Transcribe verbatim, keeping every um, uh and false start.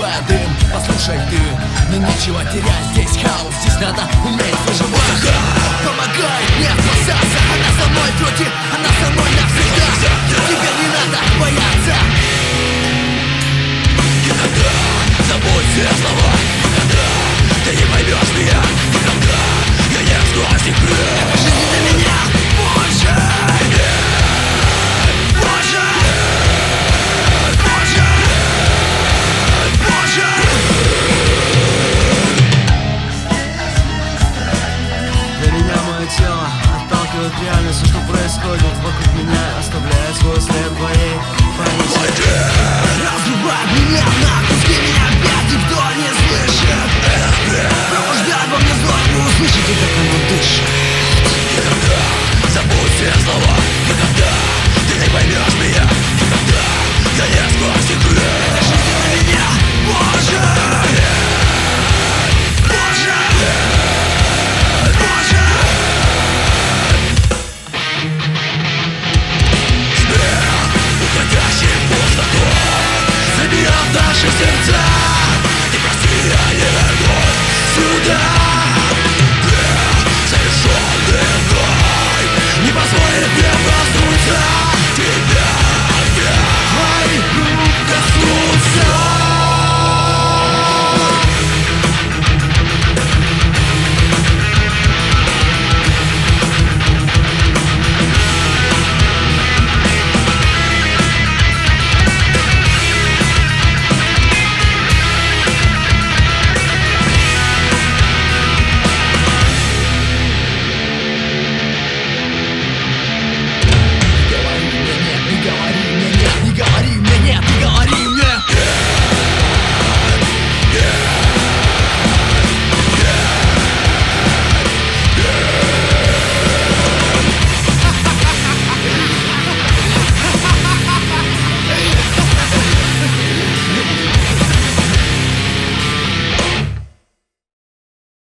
выдыхая дым. Послушай ты, но нечего терять, здесь хаос, здесь надо уметь выживать. Помогай, не опасаться, она со мной в груди, она со мной навсегда. Тебе не надо бояться. Иногда забудь все слова, иногда ты не поймешь меня, иногда я не скажу тебе.